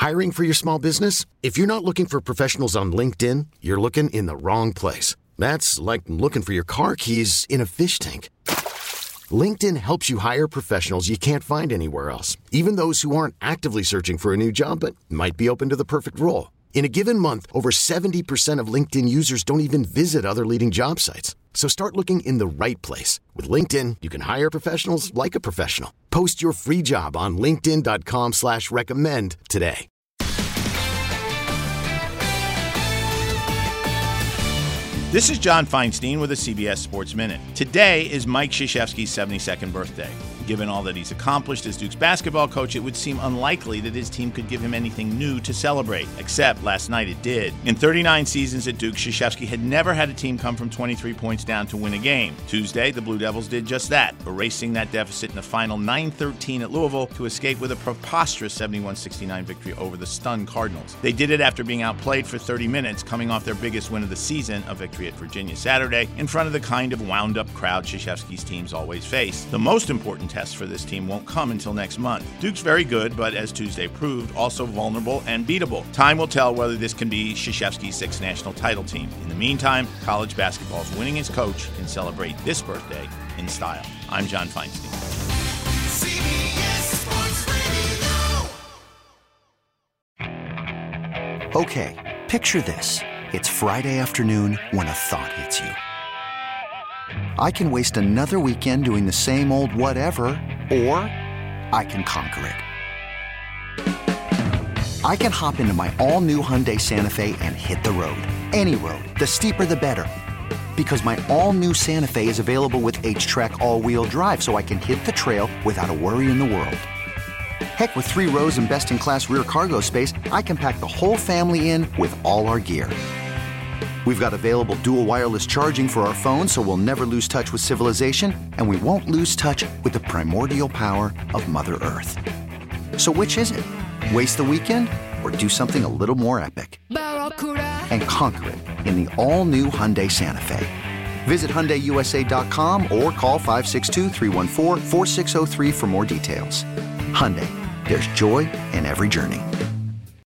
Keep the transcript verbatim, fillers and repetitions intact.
Hiring for your small business? If you're not looking for professionals on LinkedIn, you're looking in the wrong place. That's like looking for your car keys in a fish tank. LinkedIn helps you hire professionals you can't find anywhere else, even those who aren't actively searching for a new job but might be open to the perfect role. In a given month, over seventy percent of LinkedIn users don't even visit other leading job sites. So start looking in the right place. With LinkedIn, you can hire professionals like a professional. Post your free job on linkedin.com slash recommend today. This is John Feinstein with a C B S Sports Minute. Today is Mike Krzyzewski's seventy-second birthday. Given all that he's accomplished as Duke's basketball coach, it would seem unlikely that his team could give him anything new to celebrate, except last night it did. In thirty-nine seasons at Duke, Krzyzewski had never had a team come from twenty-three points down to win a game. Tuesday, the Blue Devils did just that, erasing that deficit in the final nine thirteen at Louisville to escape with a preposterous seventy-one sixty-nine victory over the stunned Cardinals. They did it after being outplayed for thirty minutes, coming off their biggest win of the season, a victory at Virginia Saturday, in front of the kind of wound-up crowd Krzyzewski's teams always face. The most important test for this team won't come until next month. Duke's very good, but as Tuesday proved, also vulnerable and beatable. Time will tell whether this can be Krzyzewski's sixth national title team. In the meantime, college basketball's winning its coach can celebrate this birthday in style. I'm John Feinstein. C B S Sports Radio. Okay, picture this. It's Friday afternoon when a thought hits you. I can waste another weekend doing the same old whatever, or I can conquer it. I can hop into my all-new Hyundai Santa Fe and hit the road. Any road. The steeper, the better. Because my all-new Santa Fe is available with H-Track all-wheel drive, so I can hit the trail without a worry in the world. Heck, with three rows and best-in-class rear cargo space, I can pack the whole family in with all our gear. We've got available dual wireless charging for our phones, so we'll never lose touch with civilization, and we won't lose touch with the primordial power of Mother Earth. So which is it? Waste the weekend or do something a little more epic? And conquer it in the all-new Hyundai Santa Fe. Visit Hyundai U S A dot com or call five six two, three one four, four six zero three for more details. Hyundai, there's joy in every journey.